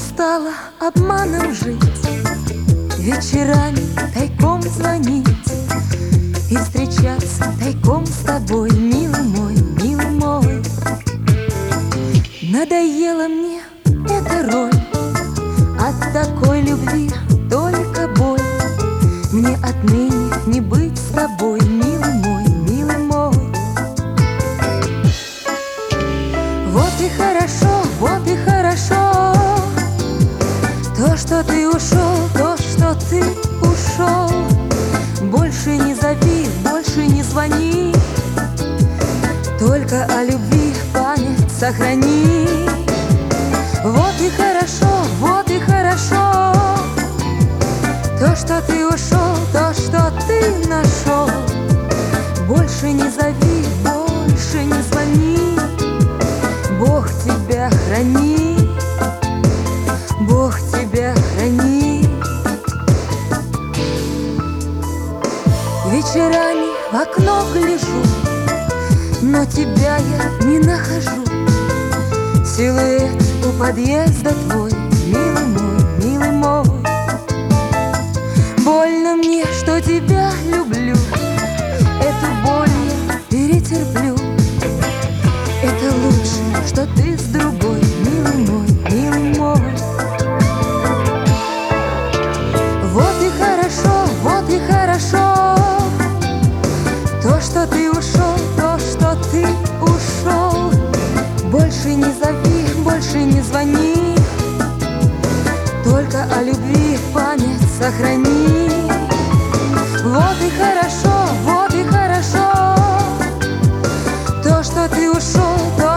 устала обманом жить, вечерами тайком звонить и встречаться тайком с тобой, милый мой, милый мой. Надоела мне эта роль, от такой любви только боль. Мне отныне не быть с тобой, милый мой, милый мой. Вот и хорошо, вот и хорошо, то, что ты ушел, то, что ты ушел. Больше не зови, больше не звони, только о любви память сохрани. Вот и хорошо, то, что ты ушел, то, что ты нашел. Больше не зови, больше не звони, Бог тебя храни, Бог тебя храни. Вечерами в окно гляжу, но тебя я не нахожу. Силуэт у подъезда твой, милый мой, милый мой. Больно мне, что тебя люблю, эту боль я перетерплю. Это лучше, что ты с другой, милый мой, милый мой. Вот и хорошо, то, что ты ушел, то, что ты ушел. Больше не зови, больше не звони, только о любви память сохрани. Вот и хорошо, то, что ты ушел, то,